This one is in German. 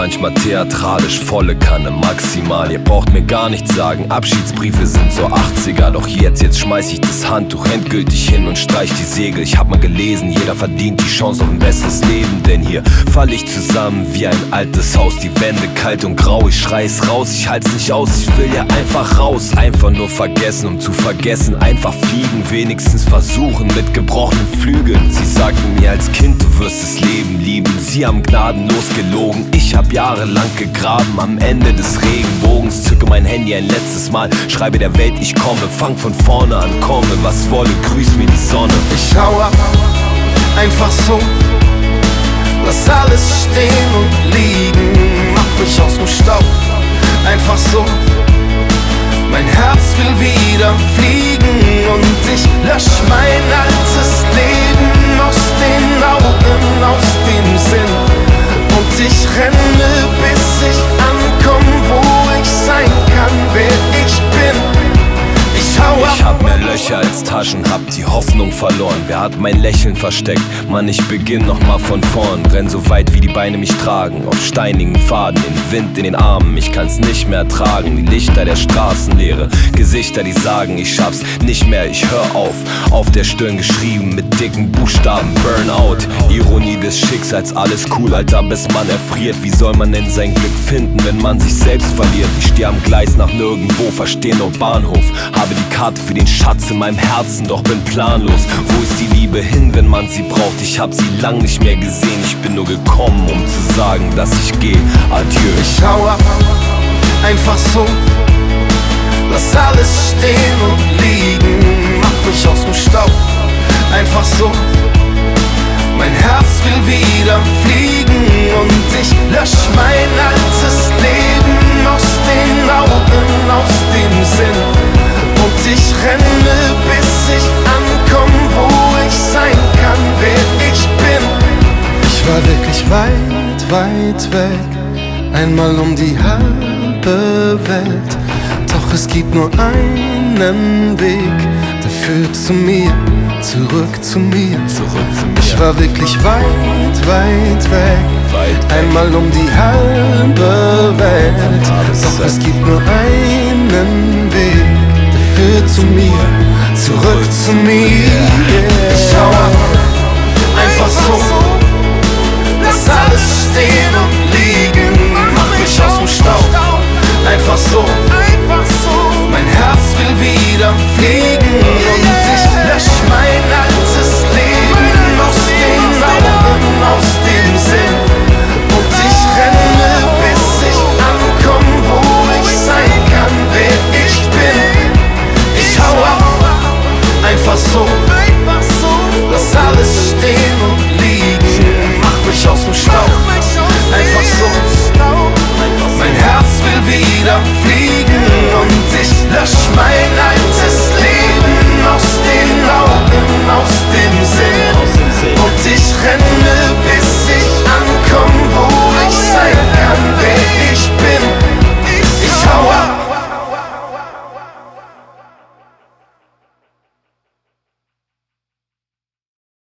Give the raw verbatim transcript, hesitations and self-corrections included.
manchmal theatralisch, volle Kanne, maximal. Ihr braucht mir gar nichts sagen, Abschiedsbriefe sind so achtziger. Doch jetzt, jetzt schmeiß ich das Handtuch endgültig hin und streich die Segel. Ich hab mal gelesen, jeder verdient die Chance auf ein besseres Leben. Denn hier fall ich zusammen wie ein altes Haus. Die Wände kalt und grau, ich schrei's raus, ich halt's nicht aus. Ich will ja einfach raus, einfach nur vergessen, um zu vergessen. Einfach fliegen, wenigstens versuchen mit gebrochenen Flügeln. Sie sagten mir als Kind, du wirst das Leben lieben. Sie haben gnadenlos gelogen, ich hab jahrelang gegraben. Am Ende des Regenbogens zücke mein Handy ein letztes Mal, schreibe der Welt, ich komme, fang von vorne an, komme, was wolle, grüß mir die Sonne. Ich hau ab, einfach so, lass alles stehen und liegen, mach mich aus dem Staub, einfach so. Mein Herz will wieder fliegen und ich lösch mein altes Leben aus den Augen, aus dem Sinn. Und ich renne, bis ich ankomm, wo ich sein kann, wer ich bin. Ich hau ab. Ich hab mehr Löcher als Taschen, hab die Hoffnung verloren. Wer hat mein Lächeln versteckt? Mann, ich beginn nochmal von vorn. Renn so weit, wie die Beine mich tragen. Auf steinigen Pfaden, den Wind in den Armen. Ich kann's nicht mehr tragen. Die Lichter der Straßenleere, Gesichter, die sagen, ich schaff's nicht mehr, ich hör auf. Auf der Stirn geschrieben mit dicken Buchstaben, Burnout. Ironie des Schicksals, alles cool, Alter, bis man erfriert. Wie soll man denn sein Glück finden, wenn man sich selbst verliert? Ich steh am Gleis nach nirgendwo, versteh nur Bahnhof. Habe die Karte für den Schatz in meinem Herzen, doch bin planlos. Wo ist die Liebe hin, wenn man sie braucht? Ich hab sie lang nicht mehr gesehen. Ich bin nur gekommen, um zu sagen, dass ich geh. Adieu. Ich hau ab, einfach so, lass alles stehen und liegen, mach mich aus dem Staub, einfach so. Mein Herz will wieder fliegen und ich lösch mein altes Leben aus den Augen, aus dem Sinn. Und ich renne, bis ich ankomm, wo ich sein kann, wer ich bin. Ich war wirklich weit, weit weg, einmal um die halbe Welt. Doch es gibt nur einen Weg, der führt zu mir, zurück zu mir. Zurück zu mir. Ich war wirklich weit, weit weg, Weit weg. einmal um die halbe Welt. Doch es gibt nur einen Weg, führt zu mir, zurück zu mir. Yeah. Ich schau ab, einfach so, lass alles stehen und liegen, mach mich aus dem Staub, einfach so. Mein Herz will wieder fliegen und ich lösch mein altes Leben aus den Augen, aus dem Sinn. Und ich renne, bis ich ankomm, wo ich sein kann, wer ich bin. Ich hau ab, einfach so, lass alles stehen und liegen, mach mich aus dem Staub, einfach so. Mein Herz will wieder fliegen und ich lösch mein altes Leben aus den Augen, aus dem Sinn. Und ich renne